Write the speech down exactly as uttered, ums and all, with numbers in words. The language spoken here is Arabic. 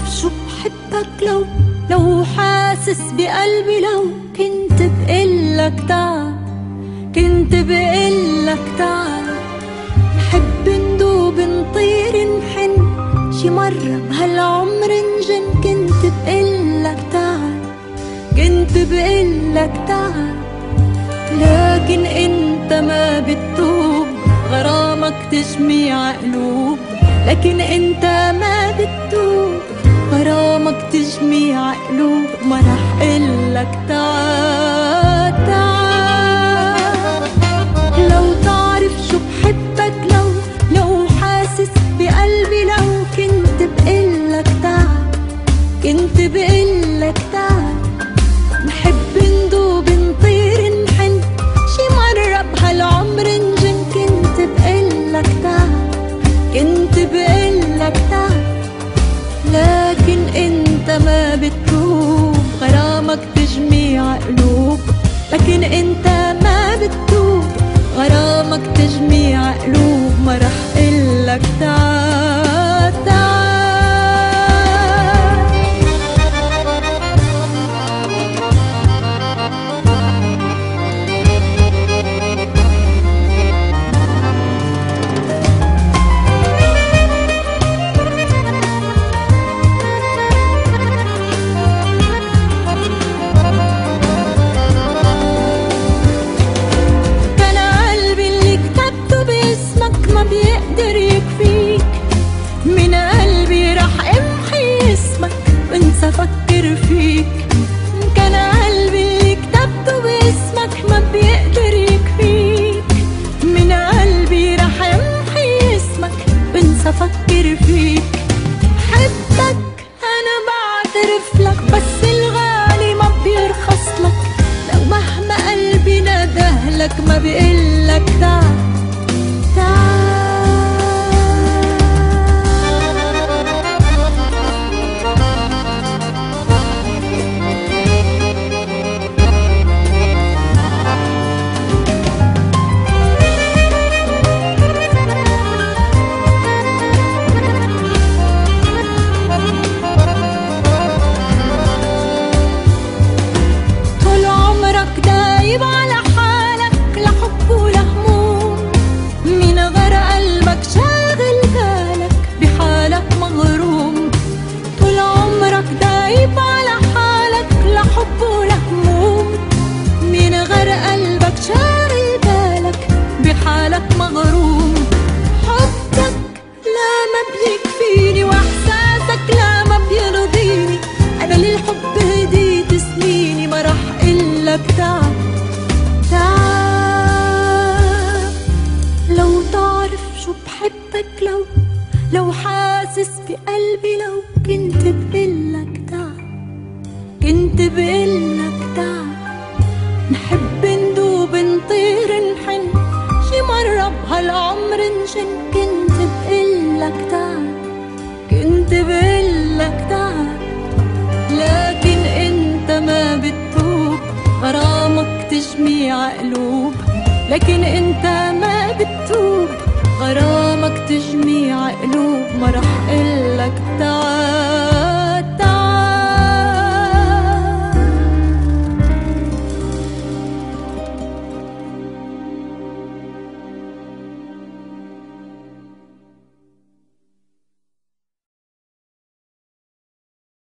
شو بحبك، لو لو حاسس بقلبي، لو كنت بقلك تعال، كنت بقلك تعال. نحب ندوب نطير نحن شي مرة بهالعمر نجن. كنت بقلك تعال، كنت بقلك تعال. لكن انت ما بتتوب، غرامك تجميع قلوب. لكن انت ما بتتوب، غرامك تجميع قلوب. ما رح قلك تعال تعال. لو تعرف شو بحبك، لو لو حاسس بقلبي، لو كنت بقلك تعال، كنت بقلك تعال. نحب ندوب نطير نحن شي مرة بهالعمر نجن. كنت بقلك تعال، كنت بقلك تعال. لكن انت ما بتتوب، غرامك تجميع قلوب. لكن انت ما بتتوب، غرامك تجميع قلوب. ما رح قلك تعال تعال. بيقدر يكفيك من قلبي، رح امحي اسمك وانسى افكر فيك. كان قلبي اللي كتبته باسمك ما بيقدر يكفيك. من قلبي رح امحي اسمك وانسى افكر فيك. حبك انا بعترف لك، بس الغالي ما بيرخص لك. لو مهما قلبي ندهلك ما بيقلك تعال تعال. على حالك لحب ولهموم، من غير قلبك شاغل بالك بحالك مغروم. طول عمرك دايب على حالك لحب ولهموم، من غير قلبك شاغل بالك بحالك مغروم. حبك لا ما بيكفيني، واحساسك لا ما بيرضيني. انا للحب هديت سنيني، ما رح قلك تعال تعال. لو تعرف شو بحبك، لو لو حاسس بقلبي، لو كنت بقلك تعال، كنت بقلك تعال. نحب ندوب نطير نحن شي مرة بهالعمر نجن. كنت بقلك تعال، كنت بقلك تعال. لكن انت ما بتتوب، غرامك تجميع قلوب. لكن انت ما بتتوب، غرامك تجميع قلوب. ما رح قلك تعال.